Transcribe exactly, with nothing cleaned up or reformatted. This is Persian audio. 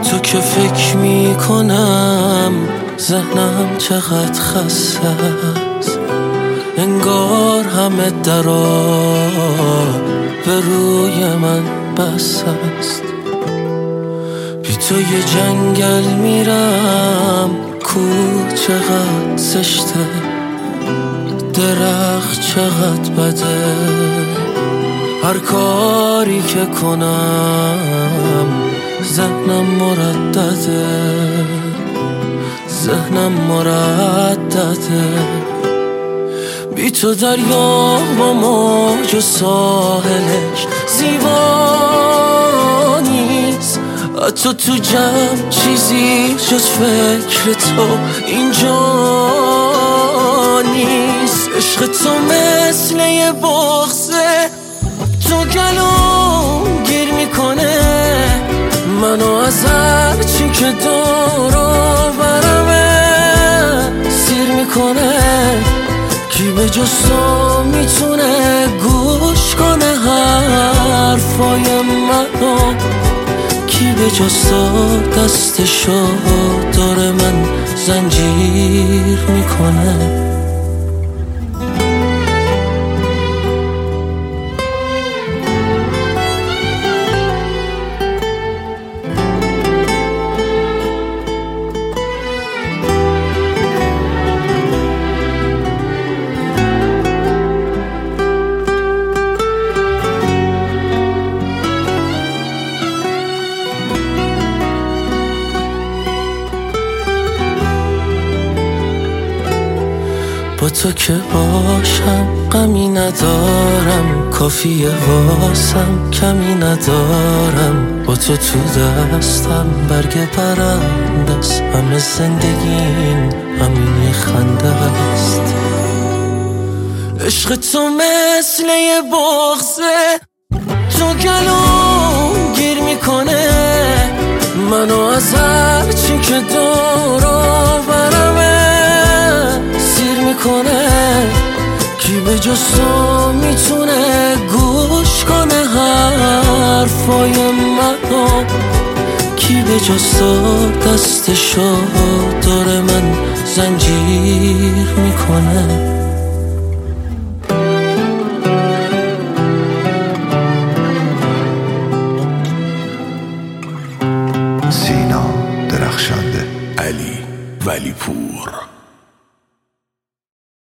تو که فکر میکنم ذهنم چقدر خسته است، انگار همه درا به روی من بس است. بی تو یه جنگل میرم، کوه چقدر زشته، درخت چقدر بده، هر کاری که کنم ذهنم مردده، ذهنم مردده. بی تو دریا با موج و ساحلش زیبا نیست، حتی تو جمع چیزی جز فکر تو اینجا نیست. عشق تو مثل یه بغضه، تو گلوم گیر میکنه منو از هر چی که دورو برمه سیر میکنه. کی به جز تو میتونه گوش کنه حرفای منو، کی به جز تو دستشو داره من زنجیر میکنه. با تو که باشم غمی ندارم، کافیه واسم کمی ندارم. با تو تو دستم برگ پرنده است، همه زندگیم همین یه خنده است. عشق تو مثل یه بغضه، تو گلوم گیر میکنه منو از هر چی که دورو برمه سیر میکنه. کی به جز تو میتونه گوش کنه حرفای منو، کی به جز تو دستشو داره من زنجیر میکنه. سینا درخشنده، علی ولیپور.